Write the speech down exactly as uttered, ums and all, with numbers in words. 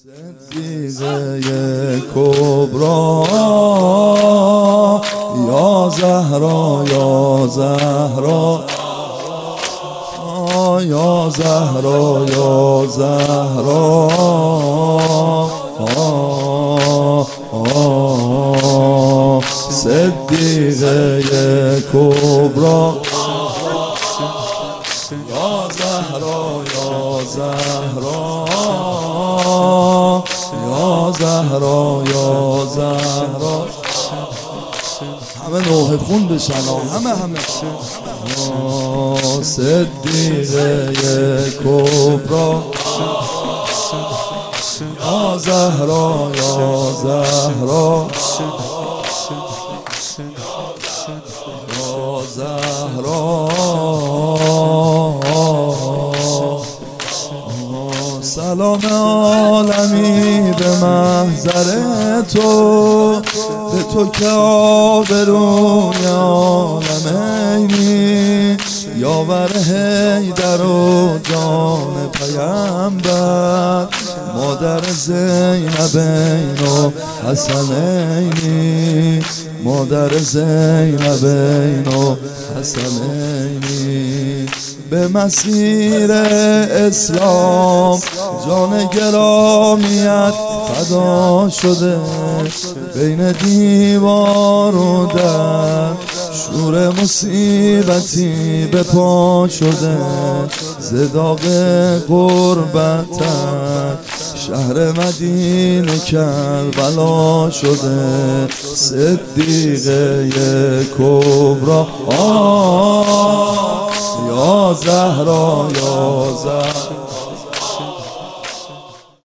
صدیقه کبرا یا زهرا یا زهرا یا زهرا یا زهرا صدیقه کبرا یا زهرا یا زهرا یا زهرا یا زهرا همه نوح خون بشن همه همه صدیقه کبرا یا زهرا یا زهرا یا زهرا سلام عالمی به محضر تو، به تو که آبروی عالمینی، یاور حیدر و جان پیامبر، مادر زینبین و حسنینی، مادر زینبین و حسنینی. به مسیر اسلام جان گرامیت فدا شده، بین دیوار و در شور مصیبتی به پا شده، ز داغ غربتت شهر مدینه کربلا شده. صدیقه کبرا یا زهرا یا زهرا